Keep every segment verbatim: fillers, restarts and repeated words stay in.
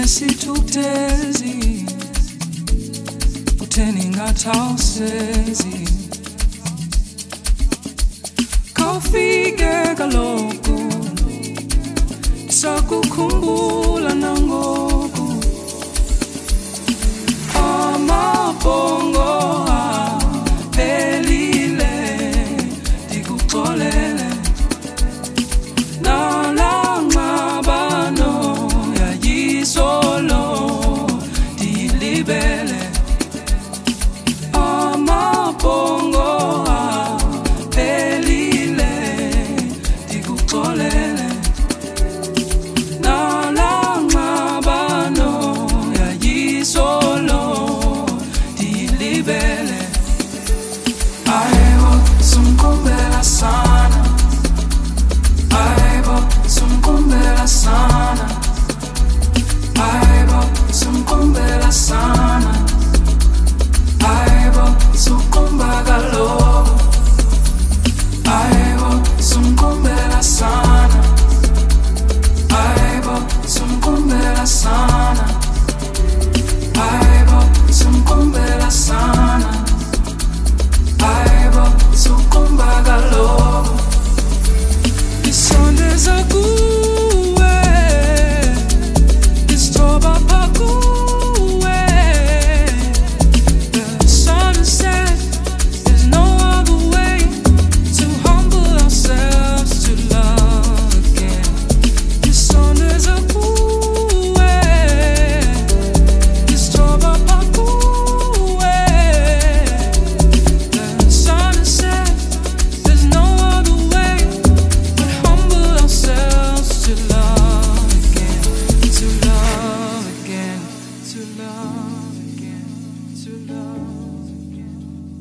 Nesithukuthezi utheni ngathawusezi kawufike kaloku sakukhumbula nangoku amabhongo aphelile ndikuxolele nalangxabano yayisolo ndiyilibele amabhongo aphelile ndikuxolele nalangxabano yayisolo ndiyilibele ayebo sumkhumbela sana ayebo sumkhumbela sana ayebo sumkhumbela sana ayebo sukumba kaloku ayebo sumkhumbela sana ayebo sumkhumbela sana ayebo sumkhumbela sana ayebo sukumba kaloku isondeza kuwe isithoba pha kuwe the sun has set there's no other way to humble ourselves to love again isondeza kuwe isithoba pha kuwe the sun has set there's no other way but humble ourselves to love again to love again to love again to love again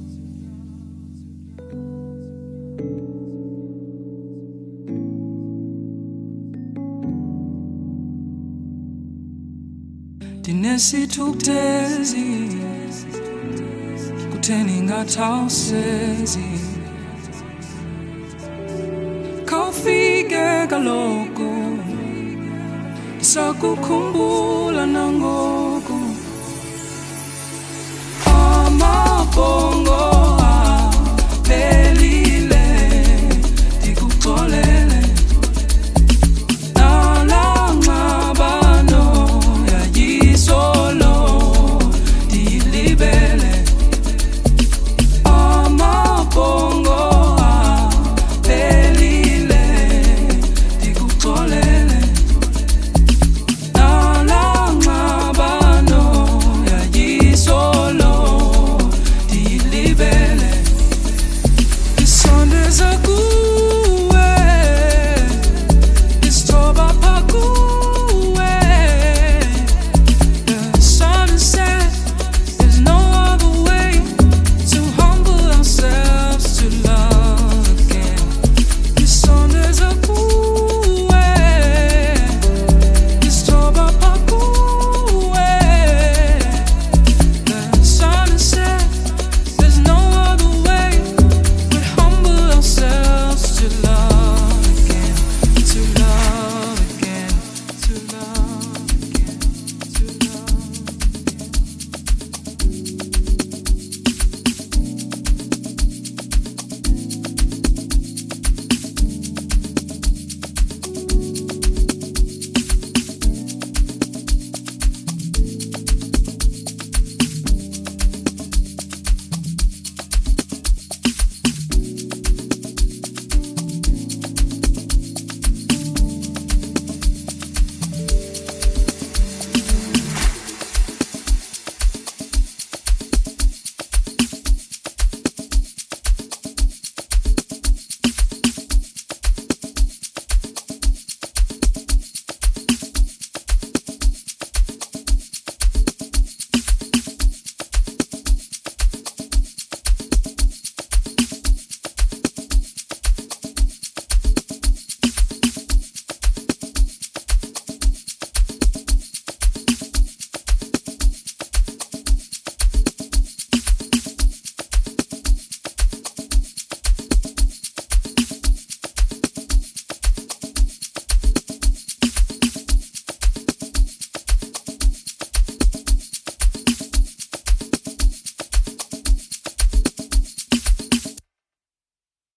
Ndinesithukuthezi kutheni ngathawusezi kawufike kaloku sakukhumbula nangoku amabhongo